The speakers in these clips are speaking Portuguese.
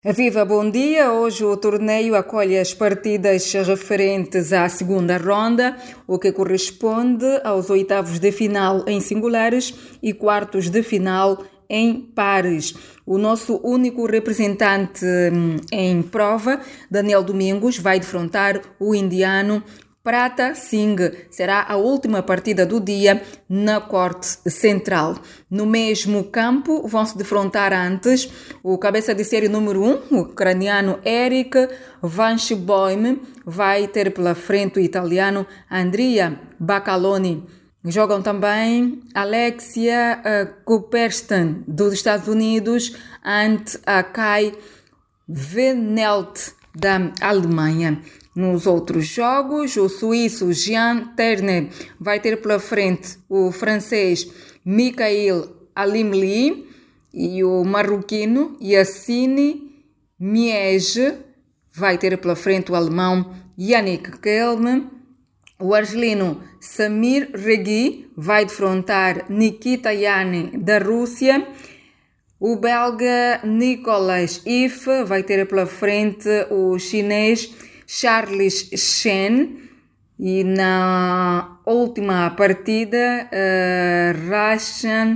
Viva, bom dia! Hoje o torneio acolhe as partidas referentes à segunda ronda, o que corresponde aos oitavos de final em singulares e quartos de final em pares. O nosso único representante em prova, Daniel Domingos, vai defrontar o indiano Prata Singh. Será a última partida do dia na corte central. No mesmo campo vão se defrontar antes o cabeça de série número 1, o ucraniano Eric Vanchboim, vai ter pela frente o italiano Andrea Baccaloni. Jogam também Alexia Kupferstein dos Estados Unidos ante a Kai Venelt da Alemanha. Nos outros jogos, o suíço Jean Terner vai ter pela frente o francês Mikhail Alimli e o marroquino Yassine Miege vai ter pela frente o alemão Yannick Kelm. O argelino Samir Regui vai defrontar Nikita Yane da Rússia. O belga Nicolas If vai ter pela frente o chinês Charles Chen. E na última partida, Rashan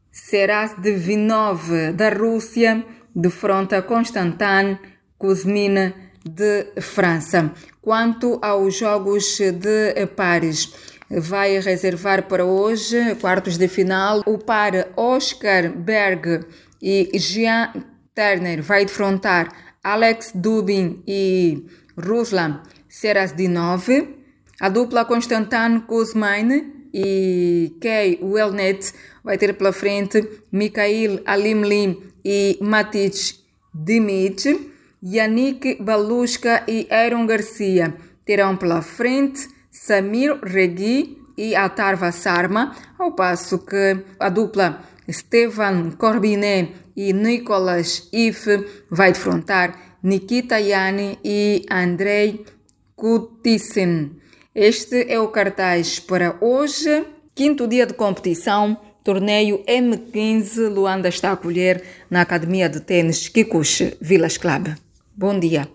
Serasdvinov da Rússia defronta Konstantin Kuzmin de França. Quanto aos jogos de pares, vai reservar para hoje, quartos de final, o par Oscar Berg e Jean Terner vai defrontar Alex Dubin e Ruslan Serasdinov. A dupla Konstantin Kuzmin e Kei Wellnet vai ter pela frente Mikhail Alimli e Matic Dimic. Yannick Balushka e Aaron Garcia terão pela frente Samir Regui e Atharva Sarma, ao passo que a dupla Stevan Corbinet e Nicolas If vai defrontar Nikita Yane e Andrei Kutisen. Este é o cartaz para hoje, quinto dia de competição, torneio M15. Luanda está a acolher na Academia de Tênis Kikuchi Village Club. Bom dia.